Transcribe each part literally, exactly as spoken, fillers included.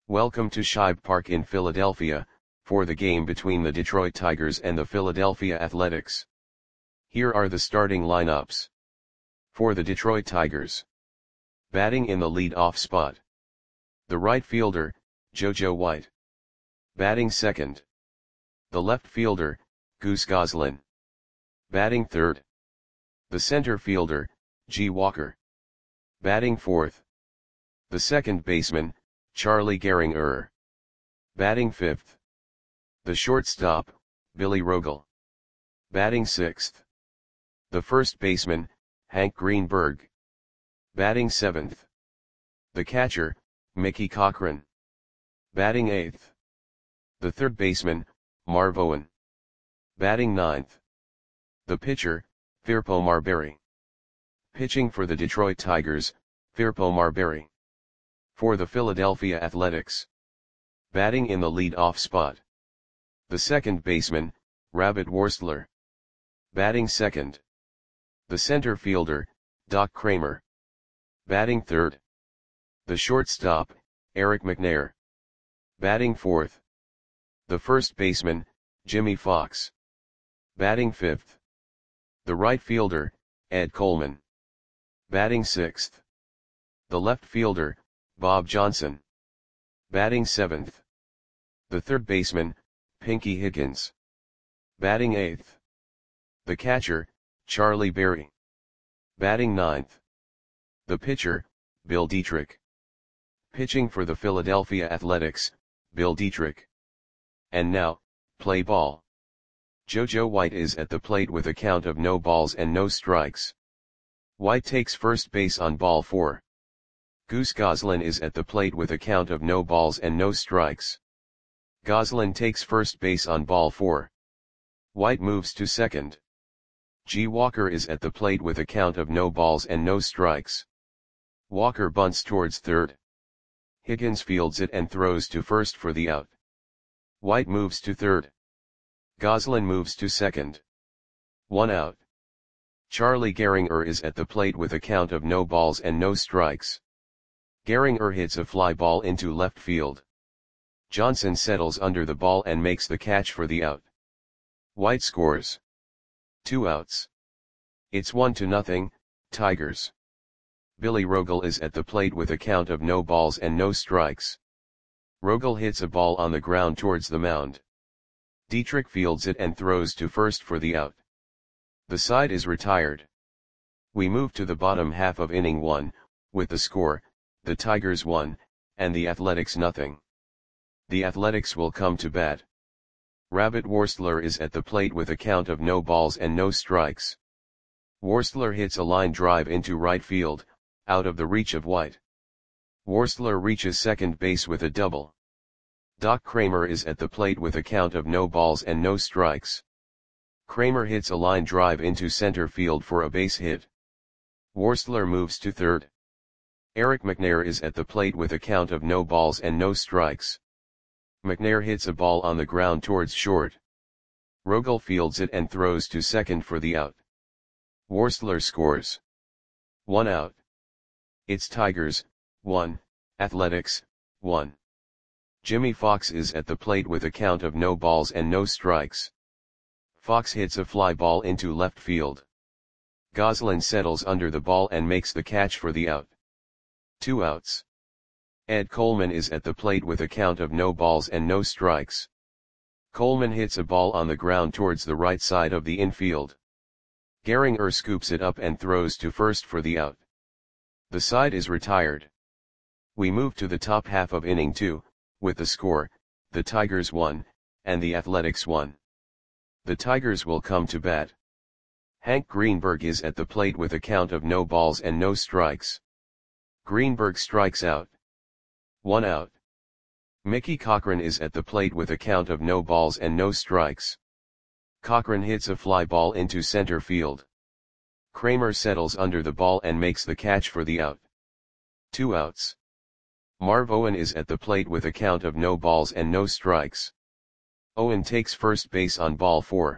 Welcome to Shibe Park in Philadelphia, for the game between the Detroit Tigers and the Philadelphia Athletics. Here are the starting lineups. For the Detroit Tigers. Batting in the lead-off spot. The right fielder, JoJo White. Batting second. The left fielder, Goose Goslin. Batting third. The center fielder, G. Walker. Batting fourth. The second baseman, Charlie Gehringer. Batting fifth. The shortstop, Billy Rogel. Batting sixth. The first baseman, Hank Greenberg. Batting seventh. The catcher, Mickey Cochrane. Batting eighth. The third baseman, Marv Owen. Batting ninth. The pitcher, Firpo Marberry. Pitching for the Detroit Tigers, Firpo Marberry. For the Philadelphia Athletics. Batting in the lead-off spot. The second baseman, Rabbit Worstler. Batting second. The center fielder, Doc Kramer. Batting third. The shortstop, Eric McNair. Batting fourth. The first baseman, Jimmy Fox. Batting fifth. The right fielder, Ed Coleman. Batting sixth. The left fielder, Bob Johnson. Batting seventh. The third baseman, Pinky Higgins. Batting eighth. The catcher, Charlie Berry. Batting ninth. The pitcher, Bill Dietrich. Pitching for the Philadelphia Athletics, Bill Dietrich. And now, play ball. JoJo White is at the plate with a count of no balls and no strikes. White takes first base on ball four. Goose Goslin is at the plate with a count of no balls and no strikes. Goslin takes first base on ball four. White moves to second. G. Walker is at the plate with a count of no balls and no strikes. Walker bunts towards third. Higgins fields it and throws to first for the out. White moves to third. Goslin moves to second. One out. Charlie Gehringer is at the plate with a count of no balls and no strikes. Gehringer hits a fly ball into left field. Johnson settles under the ball and makes the catch for the out. White scores. Two outs. It's one to nothing, Tigers. Billy Rogel is at the plate with a count of no balls and no strikes. Rogel hits a ball on the ground towards the mound. Dietrich fields it and throws to first for the out. The side is retired. We move to the bottom half of inning one, with the score, the Tigers one, and the Athletics nothing. The Athletics will come to bat. Rabbit Worstler is at the plate with a count of no balls and no strikes. Worstler hits a line drive into right field, out of the reach of White. Worstler reaches second base with a double. Doc Kramer is at the plate with a count of no balls and no strikes. Kramer hits a line drive into center field for a base hit. Worstler moves to third. Eric McNair is at the plate with a count of no balls and no strikes. McNair hits a ball on the ground towards short. Rogel fields it and throws to second for the out. Worstler scores. One out. It's Tigers, one, Athletics, one. Jimmy Fox is at the plate with a count of no balls and no strikes. Fox hits a fly ball into left field. Goslin settles under the ball and makes the catch for the out. Two outs. Ed Coleman is at the plate with a count of no balls and no strikes. Coleman hits a ball on the ground towards the right side of the infield. Gehringer scoops it up and throws to first for the out. The side is retired. We move to the top half of inning two, with the score, the Tigers one, and the Athletics one. The Tigers will come to bat. Hank Greenberg is at the plate with a count of no balls and no strikes. Greenberg strikes out. One out. Mickey Cochrane is at the plate with a count of no balls and no strikes. Cochrane hits a fly ball into center field. Kramer settles under the ball and makes the catch for the out. Two outs. Marv Owen is at the plate with a count of no balls and no strikes. Owen takes first base on ball four.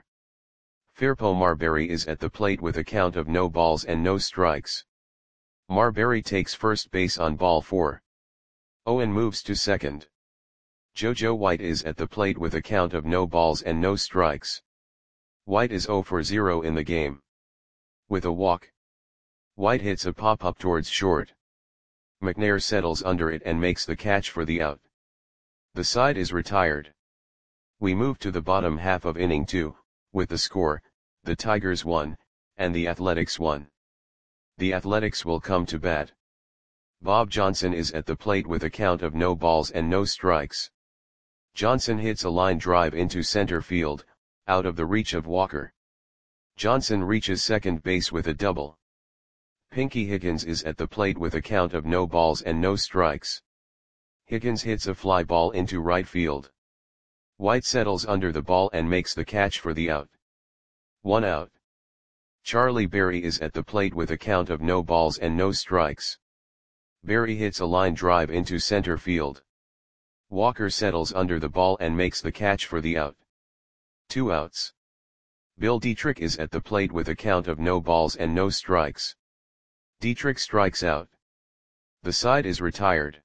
Firpo Marberry is at the plate with a count of no balls and no strikes. Marberry takes first base on ball four. Owen moves to second. JoJo White is at the plate with a count of no balls and no strikes. White is zero for zero in the game. With a walk, White hits a pop-up towards short. McNair settles under it and makes the catch for the out. The side is retired. We move to the bottom half of inning two, with the score, the Tigers won, and the Athletics won. The Athletics will come to bat. Bob Johnson is at the plate with a count of no balls and no strikes. Johnson hits a line drive into center field, out of the reach of Walker. Johnson reaches second base with a double. Pinky Higgins is at the plate with a count of no balls and no strikes. Higgins hits a fly ball into right field. White settles under the ball and makes the catch for the out. One out. Charlie Berry is at the plate with a count of no balls and no strikes. Berry hits a line drive into center field. Walker settles under the ball and makes the catch for the out. Two outs. Bill Dietrich is at the plate with a count of no balls and no strikes. Dietrich strikes out. The side is retired.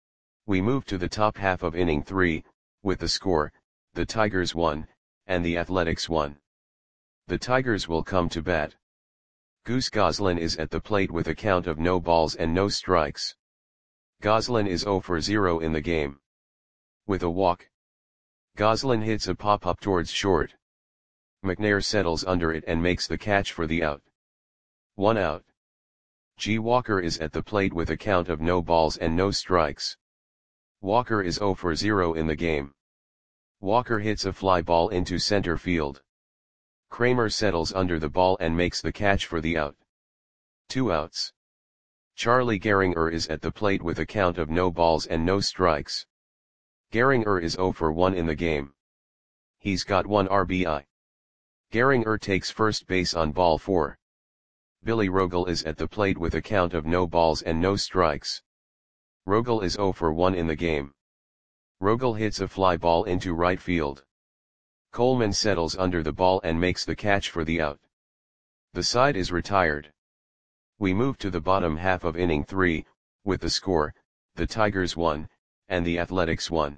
We move to the top half of inning three, with the score, the Tigers won, and the Athletics won. The Tigers will come to bat. Goose Goslin is at the plate with a count of no balls and no strikes. Goslin is zero for zero in the game. With a walk, Goslin hits a pop-up towards short. McNair settles under it and makes the catch for the out. One out. G. Walker is at the plate with a count of no balls and no strikes. Walker is zero for zero in the game. Walker hits a fly ball into center field. Kramer settles under the ball and makes the catch for the out. Two outs. Charlie Gehringer is at the plate with a count of no balls and no strikes. Gehringer is zero for one in the game. He's got one R B I. Gehringer takes first base on ball four. Billy Rogel is at the plate with a count of no balls and no strikes. Rogel is zero for one in the game. Rogel hits a fly ball into right field. Coleman settles under the ball and makes the catch for the out. The side is retired. We move to the bottom half of inning three, with the score, the Tigers won, and the Athletics won.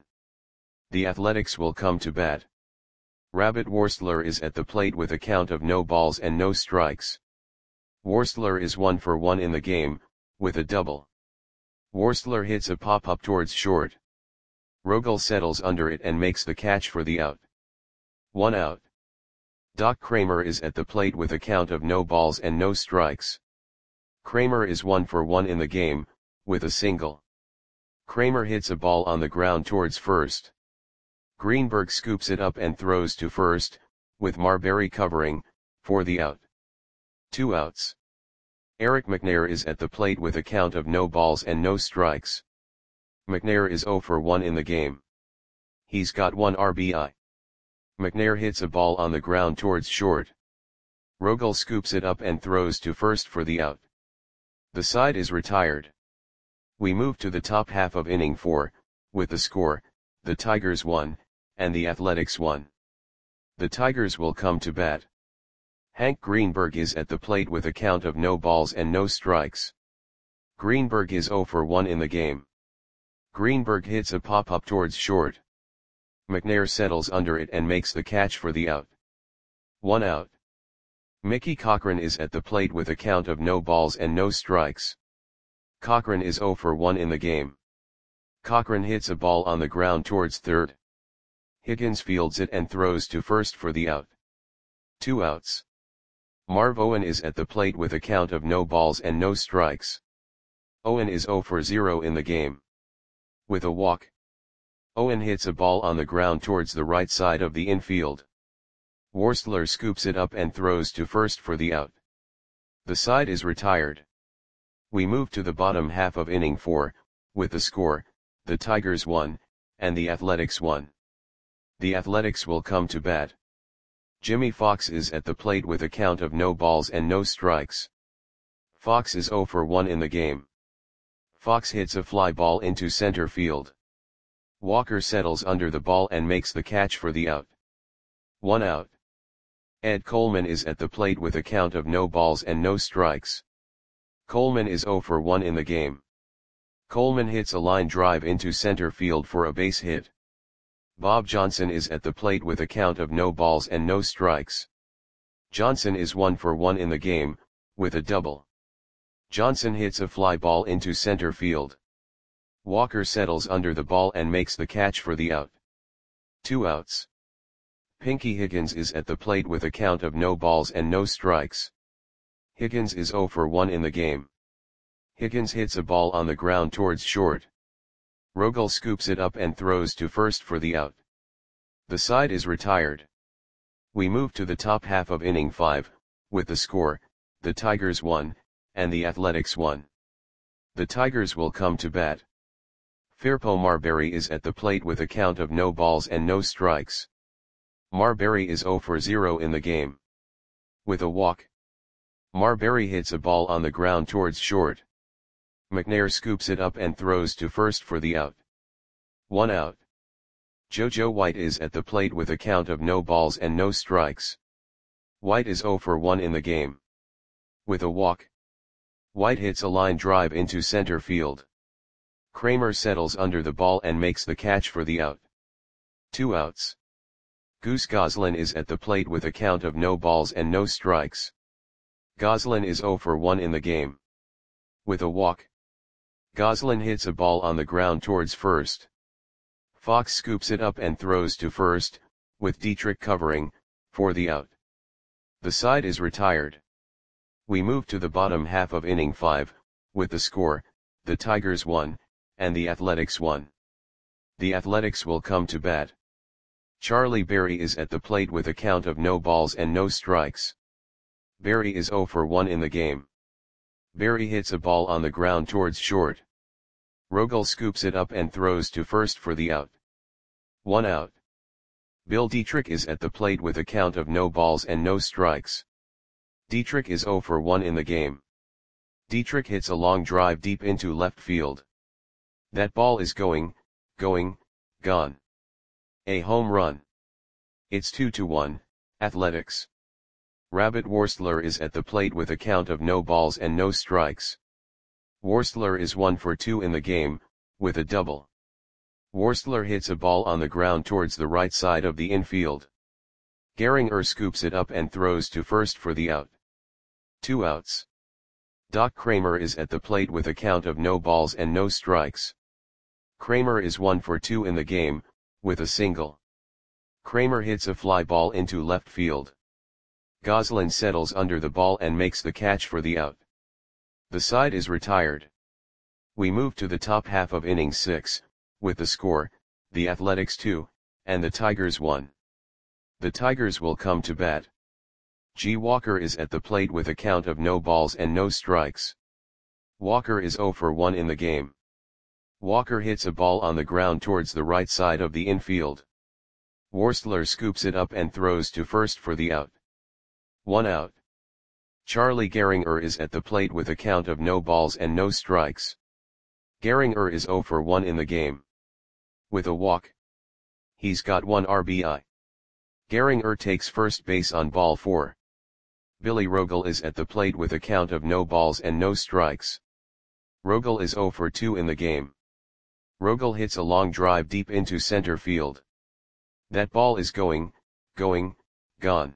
The Athletics will come to bat. Rabbit Worstler is at the plate with a count of no balls and no strikes. Worstler is one for one in the game, with a double. Worstler hits a pop-up towards short. Rogel settles under it and makes the catch for the out. One out. Doc Kramer is at the plate with a count of no balls and no strikes. Kramer is one for one in the game, with a single. Kramer hits a ball on the ground towards first. Greenberg scoops it up and throws to first, with Marbury covering, for the out. Two outs. Eric McNair is at the plate with a count of no balls and no strikes. McNair is zero for one in the game. He's got one R B I. McNair hits a ball on the ground towards short. Rogel scoops it up and throws to first for the out. The side is retired. We move to the top half of inning four, with the score, the Tigers won, and the Athletics won. The Tigers will come to bat. Hank Greenberg is at the plate with a count of no balls and no strikes. Greenberg is zero for one in the game. Greenberg hits a pop-up towards short. McNair settles under it and makes the catch for the out. One out. Mickey Cochran is at the plate with a count of no balls and no strikes. Cochran is zero for one in the game. Cochran hits a ball on the ground towards third. Higgins fields it and throws to first for the out. Two outs. Marv Owen is at the plate with a count of no balls and no strikes. Owen is zero for zero in the game. With a walk, Owen hits a ball on the ground towards the right side of the infield. Worstler scoops it up and throws to first for the out. The side is retired. We move to the bottom half of inning four, with the score, the Tigers won, and the Athletics won. The Athletics will come to bat. Jimmy Fox is at the plate with a count of no balls and no strikes. Fox is zero for one in the game. Fox hits a fly ball into center field. Walker settles under the ball and makes the catch for the out. One out. Ed Coleman is at the plate with a count of no balls and no strikes. Coleman is zero for one in the game. Coleman hits a line drive into center field for a base hit. Bob Johnson is at the plate with a count of no balls and no strikes. Johnson is one for one in the game, with a double. Johnson hits a fly ball into center field. Walker settles under the ball and makes the catch for the out. Two outs. Pinky Higgins is at the plate with a count of no balls and no strikes. Higgins is zero for one in the game. Higgins hits a ball on the ground towards short. Rogel scoops it up and throws to first for the out. The side is retired. We move to the top half of inning five, with the score, the Tigers won, and the Athletics won. The Tigers will come to bat. Firpo Marbury is at the plate with a count of no balls and no strikes. Marbury is zero for zero in the game. With a walk, Marbury hits a ball on the ground towards short. McNair scoops it up and throws to first for the out. One out. JoJo White is at the plate with a count of no balls and no strikes. White is zero for one in the game. With a walk, White hits a line drive into center field. Kramer settles under the ball and makes the catch for the out. Two outs. Goose Goslin is at the plate with a count of no balls and no strikes. Goslin is zero for one in the game. With a walk, Goslin hits a ball on the ground towards first. Fox scoops it up and throws to first, with Dietrich covering, for the out. The side is retired. We move to the bottom half of inning five, with the score, the Tigers won, and the Athletics won. The Athletics will come to bat. Charlie Berry is at the plate with a count of no balls and no strikes. Berry is zero for one in the game. Berry hits a ball on the ground towards short. Rogel scoops it up and throws to first for the out. One out. Bill Dietrich is at the plate with a count of no balls and no strikes. Dietrich is zero for one in the game. Dietrich hits a long drive deep into left field. That ball is going, going, gone. A home run. It's two to one, Athletics. Rabbit Worstler is at the plate with a count of no balls and no strikes. Worstler is one for two in the game, with a double. Worstler hits a ball on the ground towards the right side of the infield. Gehringer scoops it up and throws to first for the out. Two outs. Doc Kramer is at the plate with a count of no balls and no strikes. Kramer is one for two in the game, with a single. Kramer hits a fly ball into left field. Goslin settles under the ball and makes the catch for the out. The side is retired. We move to the top half of inning six, with the score, the Athletics two, and the Tigers one. The Tigers will come to bat. G. Walker is at the plate with a count of no balls and no strikes. Walker is zero for one in the game. Walker hits a ball on the ground towards the right side of the infield. Worstler scoops it up and throws to first for the out. One out. Charlie Gehringer is at the plate with a count of no balls and no strikes. Gehringer is zero for one in the game. With a walk, he's got one R B I. Gehringer takes first base on ball four. Billy Rogel is at the plate with a count of no balls and no strikes. Rogel is zero for two in the game. Rogel hits a long drive deep into center field. That ball is going, going, gone.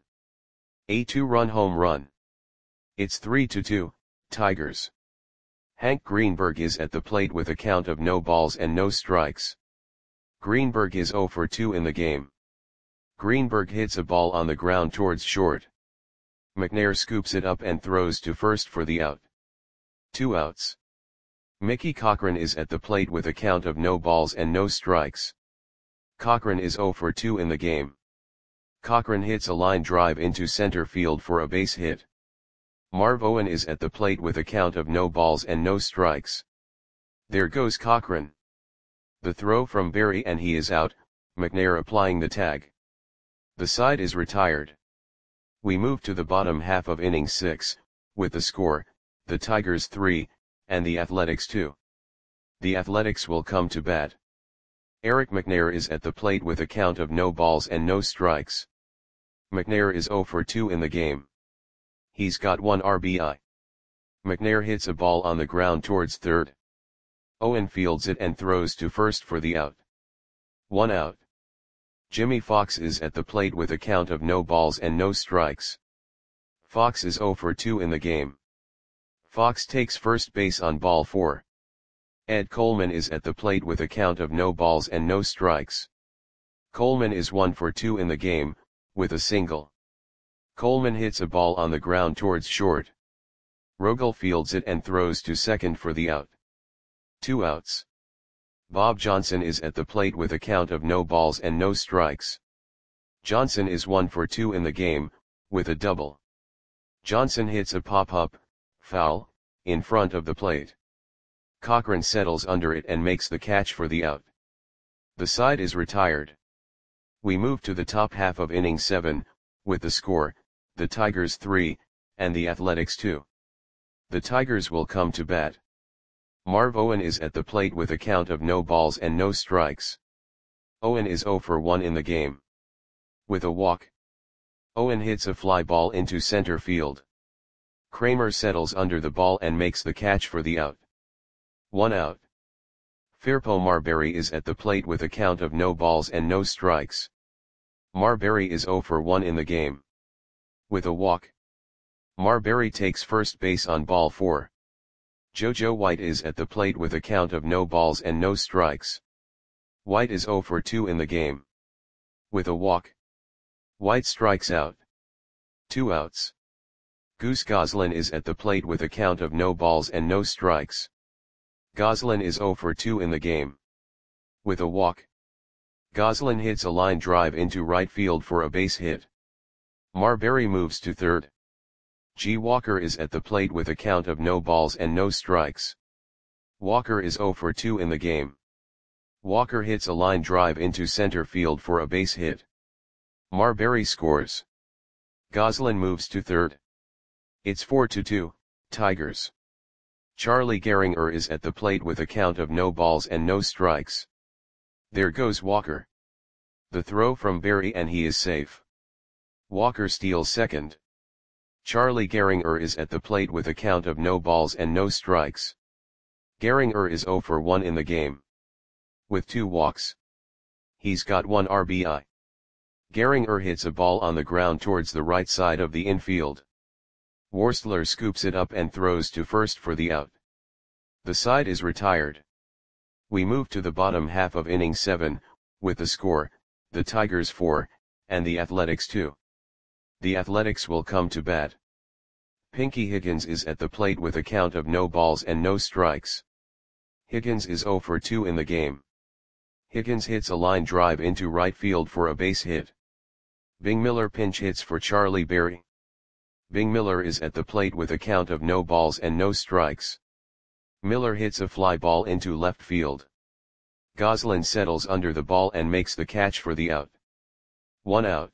A two-run home run. It's three to two, Tigers. Hank Greenberg is at the plate with a count of no balls and no strikes. Greenberg is zero for two in the game. Greenberg hits a ball on the ground towards short. McNair scoops it up and throws to first for the out. Two outs. Mickey Cochran is at the plate with a count of no balls and no strikes. Cochran is zero for two in the game. Cochran hits a line drive into center field for a base hit. Marv Owen is at the plate with a count of no balls and no strikes. There goes Cochran. The throw from Berry and he is out, McNair applying the tag. The side is retired. We move to the bottom half of inning six, with the score, the Tigers three, and the Athletics two. The Athletics will come to bat. Eric McNair is at the plate with a count of no balls and no strikes. McNair is zero for two in the game. He's got one R B I. McNair hits a ball on the ground towards third. Owen fields it and throws to first for the out. One out. Jimmy Fox is at the plate with a count of no balls and no strikes. Fox is zero for two in the game. Fox takes first base on ball four. Ed Coleman is at the plate with a count of no balls and no strikes. Coleman is one for two in the game, with a single. Coleman hits a ball on the ground towards short. Rogel fields it and throws to second for the out. Two outs. Bob Johnson is at the plate with a count of no balls and no strikes. Johnson is one for two in the game, with a double. Johnson hits a pop-up, foul, in front of the plate. Cochran settles under it and makes the catch for the out. The side is retired. We move to the top half of inning seven, with the score, the Tigers three, and the Athletics two. The Tigers will come to bat. Marv Owen is at the plate with a count of no balls and no strikes. Owen is zero for one in the game. With a walk. Owen hits a fly ball into center field. Kramer settles under the ball and makes the catch for the out. One out. Firpo Marbury is at the plate with a count of no balls and no strikes. Marbury is zero for one in the game. With a walk. Marbury takes first base on ball four. JoJo White is at the plate with a count of no balls and no strikes. White is zero for two in the game. With a walk. White strikes out. Two outs. Goose Goslin is at the plate with a count of no balls and no strikes. Goslin is zero for two in the game. With a walk. Goslin hits a line drive into right field for a base hit. Marbury moves to third. G. Walker is at the plate with a count of no balls and no strikes. Walker is zero for two in the game. Walker hits a line drive into center field for a base hit. Marbury scores. Goslin moves to third. It's four to two, Tigers. Charlie Gehringer is at the plate with a count of no balls and no strikes. There goes Walker. The throw from Berry and he is safe. Walker steals second. Charlie Gehringer is at the plate with a count of no balls and no strikes. Gehringer is zero for one in the game. With two walks. He's got one R B I. Gehringer hits a ball on the ground towards the right side of the infield. Worstler scoops it up and throws to first for the out. The side is retired. We move to the bottom half of inning seven, with the score, the Tigers four, and the Athletics two. The Athletics will come to bat. Pinky Higgins is at the plate with a count of no balls and no strikes. Higgins is zero for two in the game. Higgins hits a line drive into right field for a base hit. Bing Miller pinch hits for Charlie Berry. Bing Miller is at the plate with a count of no balls and no strikes. Miller hits a fly ball into left field. Goslin settles under the ball and makes the catch for the out. One out.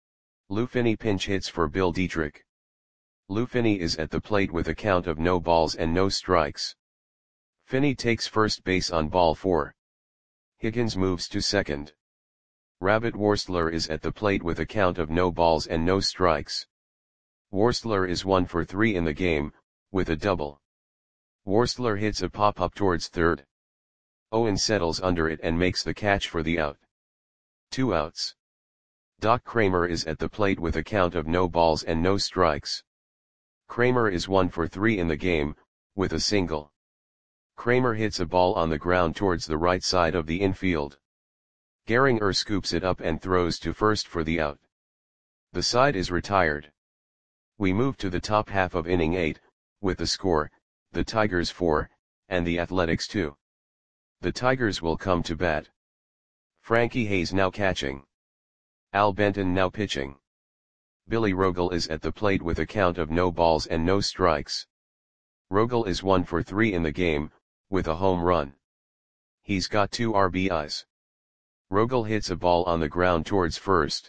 Lou Finney pinch hits for Bill Dietrich. Lou Finney is at the plate with a count of no balls and no strikes. Finney takes first base on ball four. Higgins moves to second. Rabbit Worstler is at the plate with a count of no balls and no strikes. Worstler is one for three in the game, with a double. Worstler hits a pop-up towards third. Owen settles under it and makes the catch for the out. Two outs. Doc Kramer is at the plate with a count of no balls and no strikes. Kramer is one for three in the game, with a single. Kramer hits a ball on the ground towards the right side of the infield. Gehringer scoops it up and throws to first for the out. The side is retired. We move to the top half of inning eight, with the score, the Tigers four, and the Athletics two. The Tigers will come to bat. Frankie Hayes now catching. Al Benton now pitching. Billy Rogel is at the plate with a count of no balls and no strikes. Rogel is one for three in the game, with a home run. He's got two R B Is. Rogel hits a ball on the ground towards first.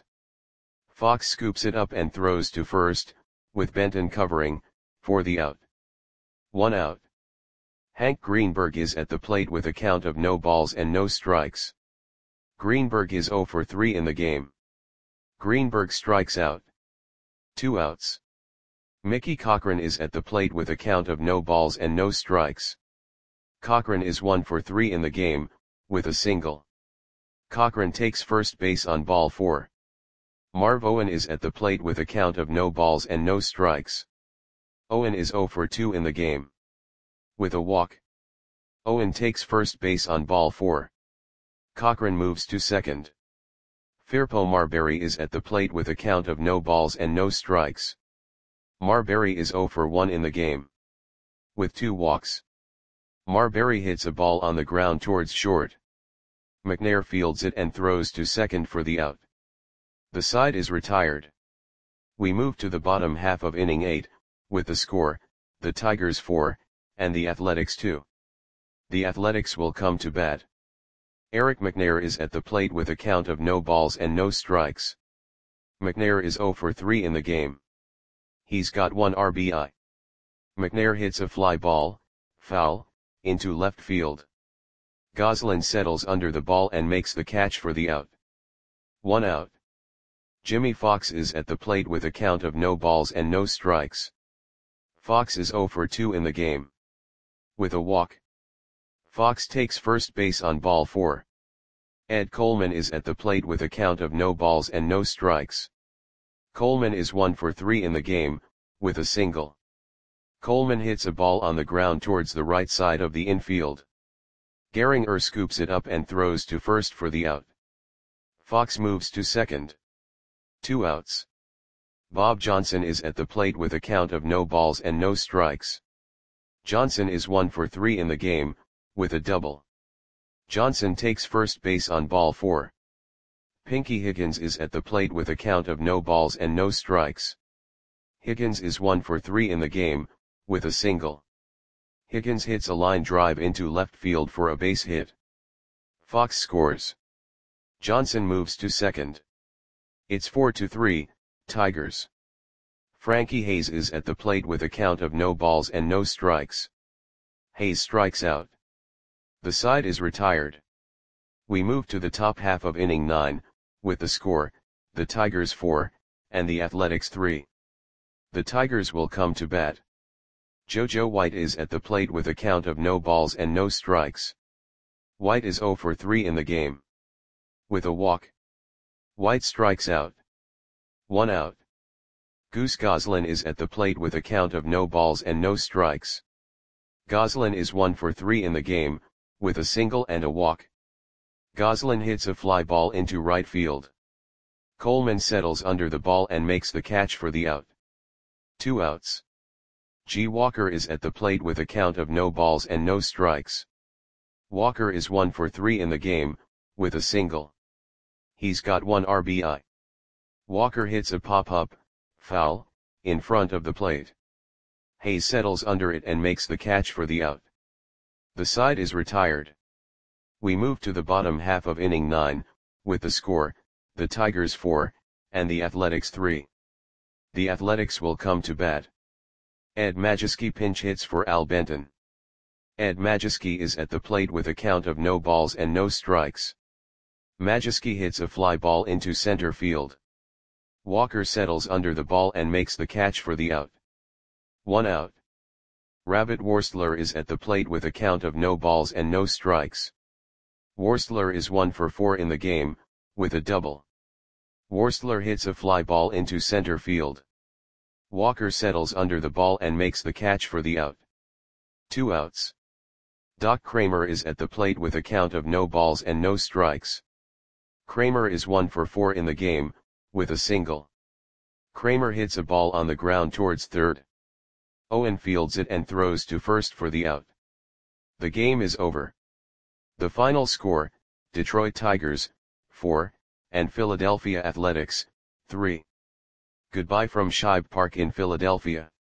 Fox scoops it up and throws to first, with Benton covering, for the out. One out. Hank Greenberg is at the plate with a count of no balls and no strikes. Greenberg is zero for three in the game. Greenberg strikes out. Two outs. Mickey Cochran is at the plate with a count of no balls and no strikes. Cochran is one for three in the game, with a single. Cochran takes first base on ball four. Marv Owen is at the plate with a count of no balls and no strikes. Owen is zero for two in the game. With a walk. Owen takes first base on ball four. Cochran moves to second. Firpo Marbury is at the plate with a count of no balls and no strikes. Marbury is zero for one in the game. With two walks. Marbury hits a ball on the ground towards short. McNair fields it and throws to second for the out. The side is retired. We move to the bottom half of inning eight, with the score, the Tigers four, and the Athletics two. The Athletics will come to bat. Eric McNair is at the plate with a count of no balls and no strikes. McNair is zero for three in the game. He's got one R B I. McNair hits a fly ball, foul, into left field. Goslin settles under the ball and makes the catch for the out. One out. Jimmy Fox is at the plate with a count of no balls and no strikes. Fox is zero for two in the game. With a walk. Fox takes first base on ball four. Ed Coleman is at the plate with a count of no balls and no strikes. Coleman is one for three in the game, with a single. Coleman hits a ball on the ground towards the right side of the infield. Gehringer scoops it up and throws to first for the out. Fox moves to second. Two outs. Bob Johnson is at the plate with a count of no balls and no strikes. Johnson is one for three in the game, with a double. Johnson takes first base on ball four. Pinky Higgins is at the plate with a count of no balls and no strikes. Higgins is one for three in the game, with a single. Higgins hits a line drive into left field for a base hit. Fox scores. Johnson moves to second. It's four to three, Tigers. Frankie Hayes is at the plate with a count of no balls and no strikes. Hayes strikes out. The side is retired. We move to the top half of inning nine, with the score, the Tigers four, and the Athletics three. The Tigers will come to bat. JoJo White is at the plate with a count of no balls and no strikes. White is zero for three in the game. With a walk. White strikes out. One out. Goose Goslin is at the plate with a count of no balls and no strikes. Goslin is one for three in the game, with a single and a walk. Goslin hits a fly ball into right field. Coleman settles under the ball and makes the catch for the out. Two outs. G. Walker is at the plate with a count of no balls and no strikes. Walker is one for three in the game, with a single. He's got one R B I. Walker hits a pop-up, foul, in front of the plate. Hayes settles under it and makes the catch for the out. The side is retired. We move to the bottom half of inning nine, with the score, the Tigers four, and the Athletics three. The Athletics will come to bat. Ed Majewski pinch hits for Al Benton. Ed Majewski is at the plate with a count of no balls and no strikes. Majewski hits a fly ball into center field. Walker settles under the ball and makes the catch for the out. One out. Rabbit Worstler is at the plate with a count of no balls and no strikes. Worstler is one for four in the game, with a double. Worstler hits a fly ball into center field. Walker settles under the ball and makes the catch for the out. Two outs. Doc Kramer is at the plate with a count of no balls and no strikes. Kramer is one for four in the game, with a single. Kramer hits a ball on the ground towards third. Owen fields it and throws to first for the out. The game is over. The final score, Detroit Tigers, four, and Philadelphia Athletics, three. Goodbye from Shibe Park in Philadelphia.